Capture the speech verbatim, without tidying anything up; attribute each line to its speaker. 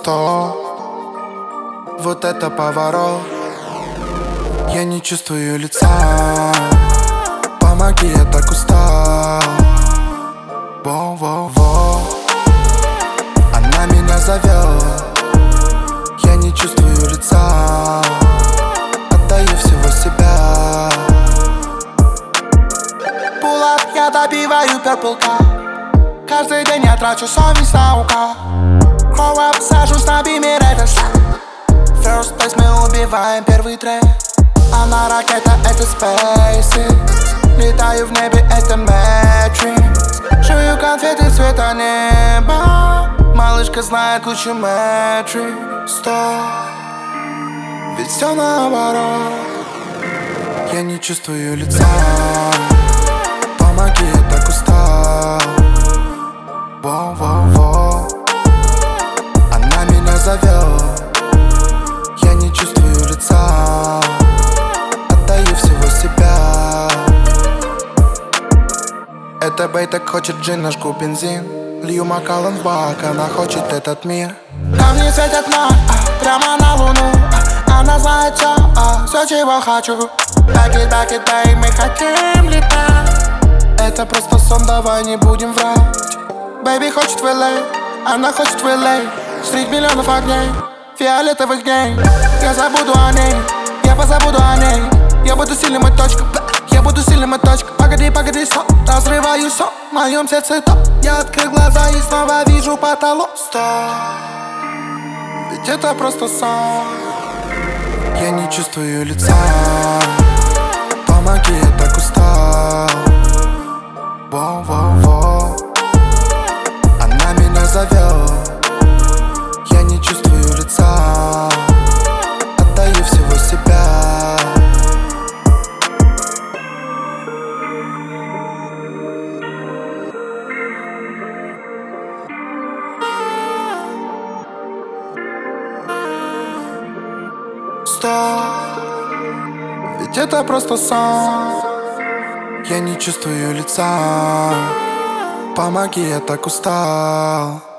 Speaker 1: Стоп, вот это поворот. Я не чувствую лица. Помоги, я так устал. Во-во-во, она меня зовет. Я не чувствую лица. Отдаю всего себя. Pull up, я добиваю purple cup. Каждый день я трачу совесть на укат. Grow up, сажусь на биме Рэдерс. First place, мы убиваем первый трек. Она ракета, это SpaceX. Летаю в небе, это Matrix. Жую конфеты цвета неба. Малышка знает лучше Matrix. Стоп, ведь все наоборот. Я не чувствую лица. Помоги, я так устал. Во-во-во, она меня зовет. Я не чувствую лица. Отдаю всего себя. Это бей так хочет джин, наш губ бензин. Лью Макалан в бак, она хочет этот мир. Камни светят ноль, а, прямо на луну, а, она знает все, а, все, чего хочу. Back it, back it, babe, мы хотим летать. Это просто сон, давай не будем врать. Бэйби хочет в эл эй, она хочет в эл эй. Средь миллионов огней, фиолетовых дней. Я забуду о ней, я позабуду о ней. Я буду сильным и точка, я буду сильным и точка. Погоди, погоди, сон, разрываю сон. В моем сердце топ. Я открыл глаза и снова вижу потолок. Стоп, ведь это просто сон. Я не чувствую лица. Помоги, я так устал. Во-во-во, она меня зовет. Я не чувствую лица. Отдаю всего себя. Стоп, ведь это просто сон. Я не чувствую лица. Помоги, я так устал.